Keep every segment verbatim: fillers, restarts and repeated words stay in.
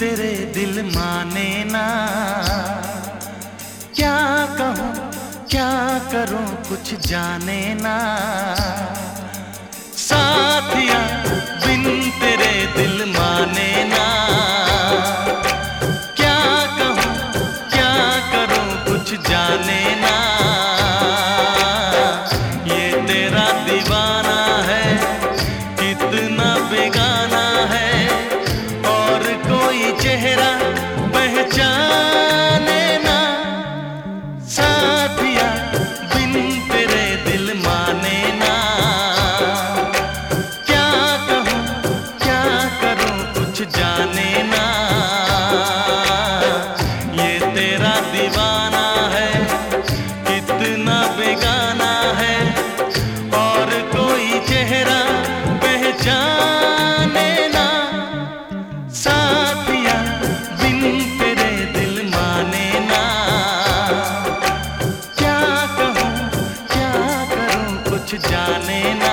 तेरे दिल माने ना। क्या कहूँ क्या करूँ कुछ जाने ना। साथिया बिन तेरे दिल माने ना। क्या कहूँ क्या करूँ कुछ जाने ना। ये तेरा दीवाना है कितना बेगाना है, और कोई चेहरा पहचाने ना। साथिया बिन तेरे दिल माने ना। क्या कहूँ क्या करूँ कुछ जाने ना। ये तेरा दीवाना है कितना बेगाना है, और कोई चेहरा पहचाने ना। साथिया बिन तेरे दिल माने ना। क्या कहूँ क्या करूँ कुछ जाने ना।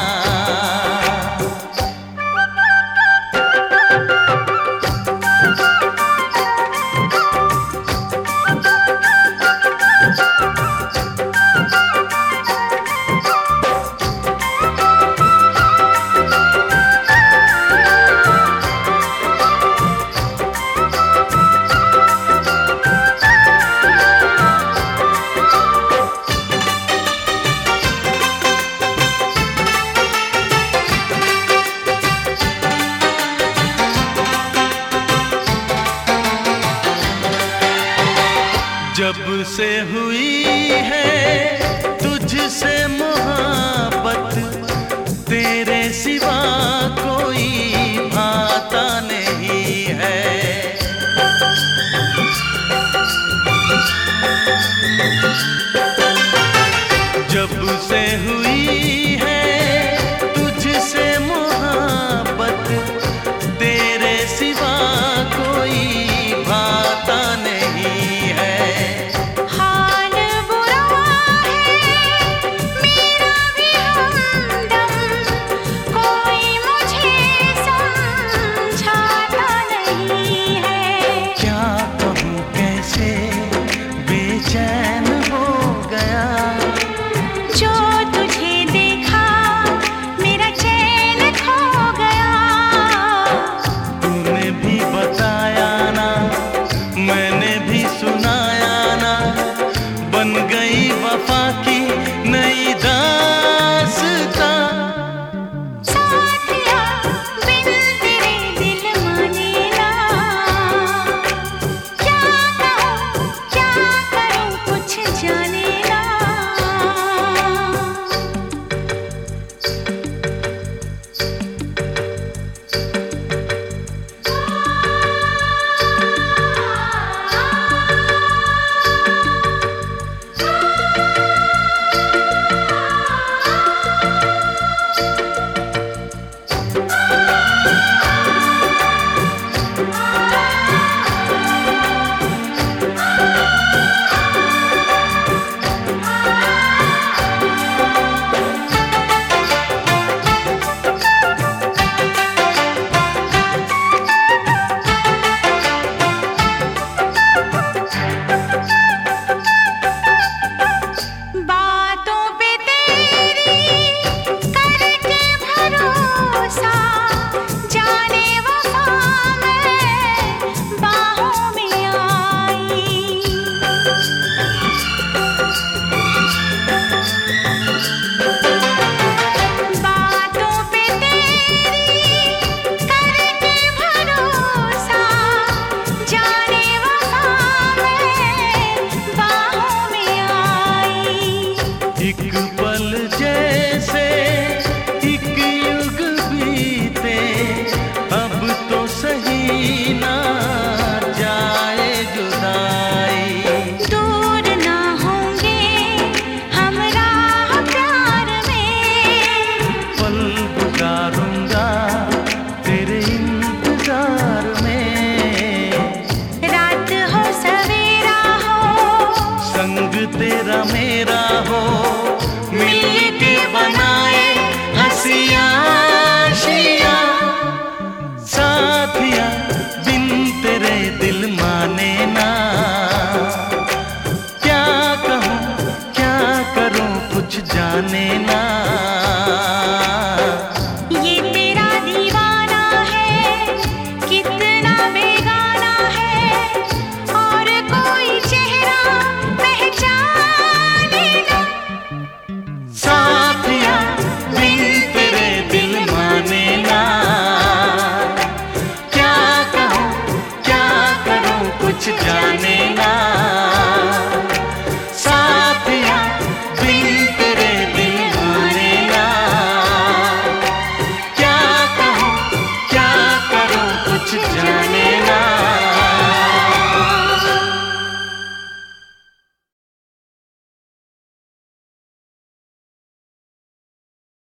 जब से हुई है तुझसे मोहब्बत, तेरे सिवा को